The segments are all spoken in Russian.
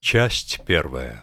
Часть первая.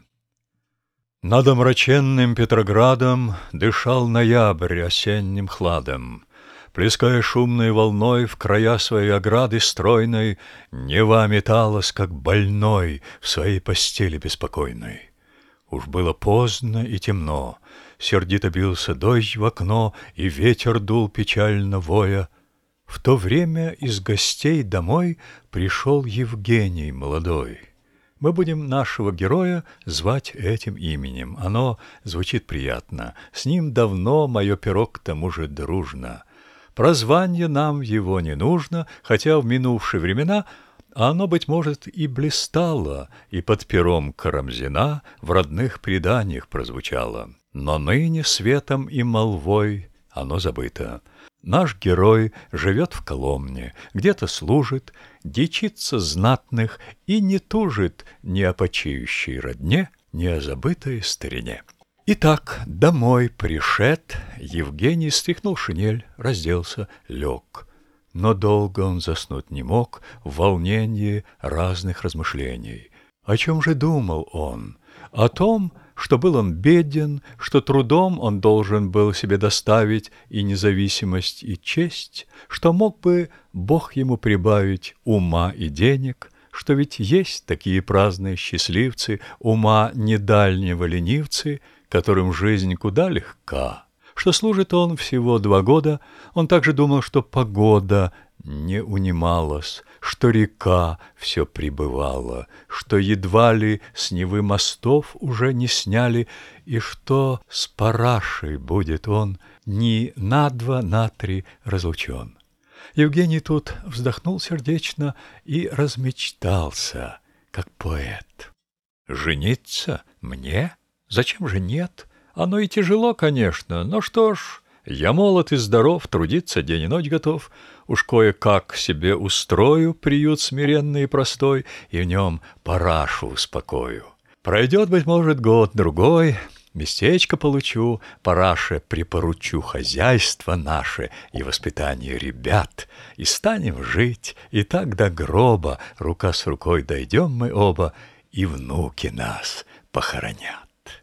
Над омраченным Петроградом дышал ноябрь осенним хладом. Плеская шумной волной в края своей ограды стройной, Нева металась, как больной, в своей постели беспокойной. Уж было поздно и темно, сердито бился дождь в окно, и ветер дул печально воя. В то время из гостей домой пришел Евгений молодой. Мы будем нашего героя звать этим именем. Оно звучит приятно. С ним давно мое перо к тому же дружно. Прозвание нам его не нужно, хотя в минувшие времена оно, быть может, и блистало, и под пером Карамзина в родных преданиях прозвучало. Но ныне светом и молвой оно забыто. Наш герой живет в Коломне, где-то служит, дичится знатных и не тужит ни о почиющей родне, ни о забытой старине. Итак, домой пришед, Евгений стряхнул шинель, разделся, лег. Но долго он заснуть не мог в волнении разных размышлений. О чем же думал он? О том, что был он беден, что трудом он должен был себе доставить и независимость, и честь, что мог бы Бог ему прибавить ума и денег, что ведь есть такие праздные счастливцы, ума недальнего ленивцы, которым жизнь куда легка. Что служит он всего 2 года, он также думал, что погода не унималась, что река все прибывала, что едва ли с Невы мостов уже не сняли, и что с парашей будет он ни на 2, на 3 разлучен. Евгений тут вздохнул сердечно и размечтался, как поэт. «Жениться? Мне? Зачем же нет? Оно и тяжело, конечно, но что ж, я молод и здоров, трудиться день и ночь готов. Уж кое-как себе устрою приют смиренный и простой, и в нем парашу успокою. Пройдет, быть может, год-другой, местечко получу, параше припоручу хозяйство наше и воспитание ребят, и станем жить, и так до гроба рука с рукой дойдем мы оба, и внуки нас похоронят».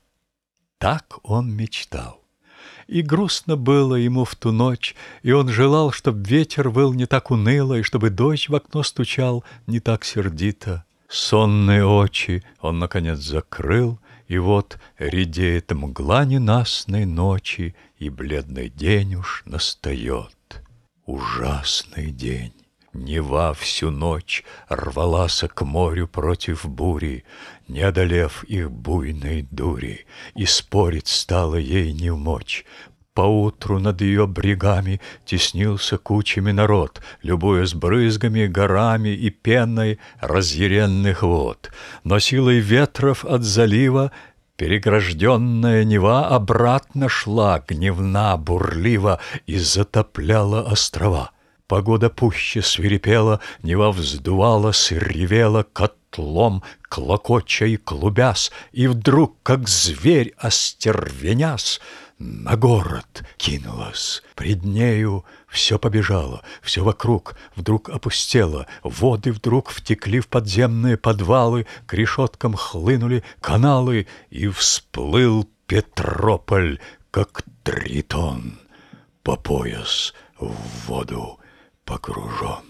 Так он мечтал. И грустно было ему в ту ночь, и он желал, чтоб ветер выл не так уныло, и чтобы дождь в окно стучал не так сердито. Сонные очи он, наконец, закрыл, и вот редеет мгла ненастной ночи, и бледный день уж настает. Ужасный день. Нева всю ночь рвалась к морю против бури, не одолев их буйной дури, и спорить стало ей невмочь. Поутру над ее брегами теснился кучами народ, любуясь брызгами, горами и пеной разъяренных вод. Но силой ветров от залива перегражденная Нева обратно шла, гневна, бурлива, и затопляла острова. Погода пуще свирепела, Нева вздувалась и ревела котлом, клокоча и клубясь, и вдруг, как зверь остервенясь, на город кинулась. Пред нею все побежало, все вокруг вдруг опустело, воды вдруг втекли в подземные подвалы, к решеткам хлынули каналы, и всплыл Петрополь, как тритон, по пояс в воду погружен.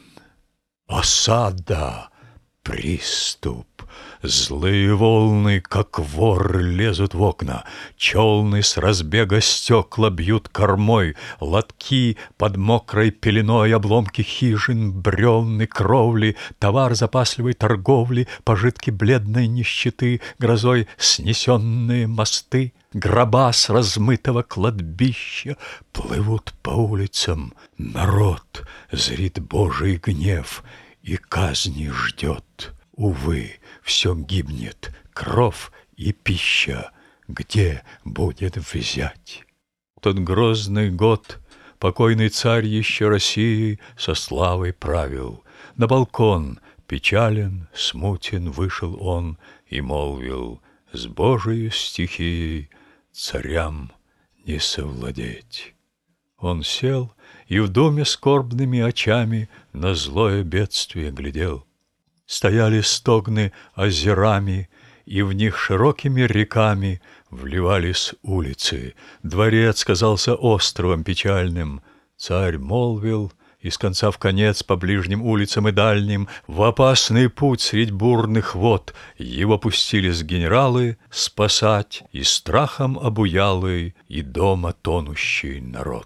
Осада, приступ, злые волны, как вор, лезут в окна, челны с разбега стекла бьют кормой, лотки под мокрой пеленой, обломки хижин, бревны, кровли, товар запасливой торговли, пожитки бледной нищеты, грозой снесенные мосты. Гроба с размытого кладбища плывут по улицам. Народ зрит Божий гнев и казни ждет. Увы, все гибнет, кров и пища. Где будет взять? Тот грозный год покойный царь еще России со славой правил. На балкон печален, смутен вышел он и молвил: «С Божией стихией царям не совладеть». Он сел и в доме скорбными очами на злое бедствие глядел. Стояли стогны озерами, и в них широкими реками вливались улицы. Дворец казался островом печальным. Царь молвил, и с конца в конец по ближним улицам и дальним в опасный путь средь бурных вод его пустились генералы спасать и страхом обуялый, и дома тонущий народ.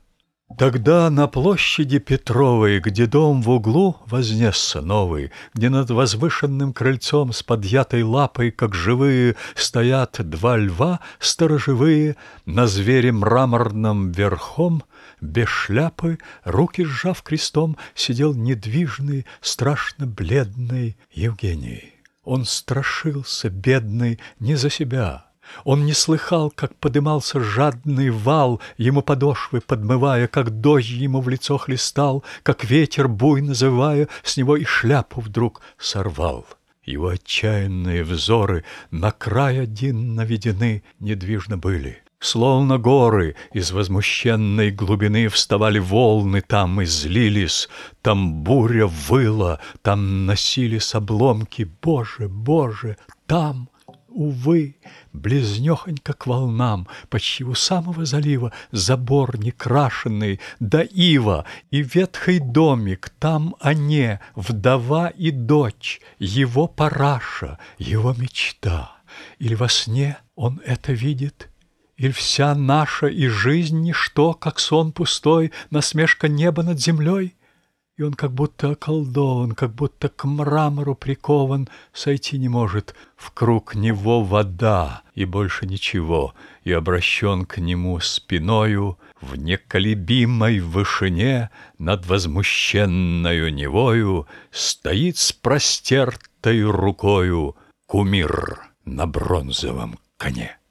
Тогда на площади Петровой, где дом в углу вознесся новый, где над возвышенным крыльцом с подъятой лапой, как живые, стоят два льва сторожевые, на звере мраморном верхом, без шляпы, руки сжав крестом, сидел недвижный, страшно бледный Евгений. Он страшился, бедный, не за себя. Он не слыхал, как подымался жадный вал, ему подошвы подмывая, как дождь ему в лицо хлестал, как ветер, буйно завывая, с него и шляпу вдруг сорвал. Его отчаянные взоры на край один наведены недвижно были. Словно горы из возмущенной глубины вставали волны там и злились, там буря выла, там носились обломки. Боже, Боже, там... Увы, близнехонько к волнам, почти у самого залива, забор некрашенный, да ива, и ветхий домик, там они, вдова и дочь, его параша, его мечта. Или во сне он это видит, или вся наша и жизнь ничто, как сон пустой, насмешка неба над землей? И он как будто околдован, как будто к мрамору прикован, сойти не может. В круг него вода, и больше ничего, и обращен к нему спиною в неколебимой вышине над возмущенною Невою стоит с простертой рукою кумир на бронзовом коне.